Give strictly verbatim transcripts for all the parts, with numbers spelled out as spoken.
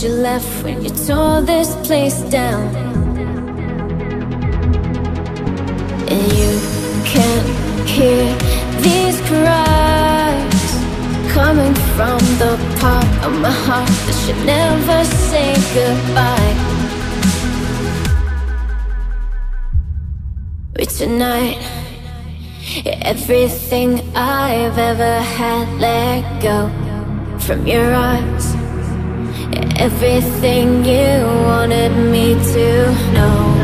you left when you tore this place down. And you can't hear these cries coming from the part of my heart that should never say goodbye. But tonight, everything I've ever had let go from your arms. Everything you wanted me to know.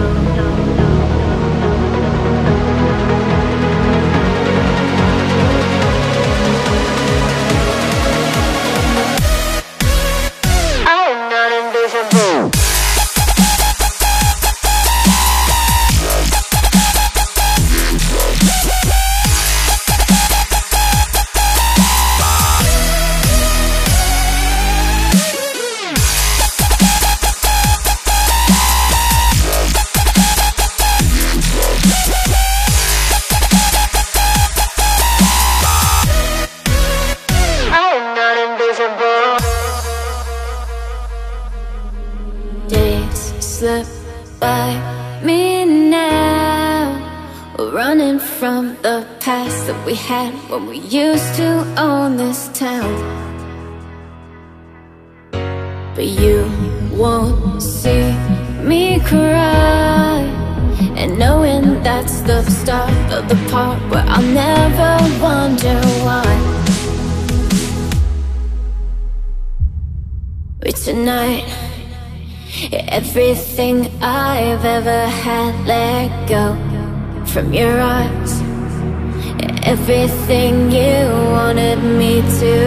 Days slip by me now, running from the past that we had when we used to own this town. But you won't see me cry, and knowing that's the start of the part where I'll never wonder why. But tonight, everything I've ever had let go from your arms. Everything you wanted me to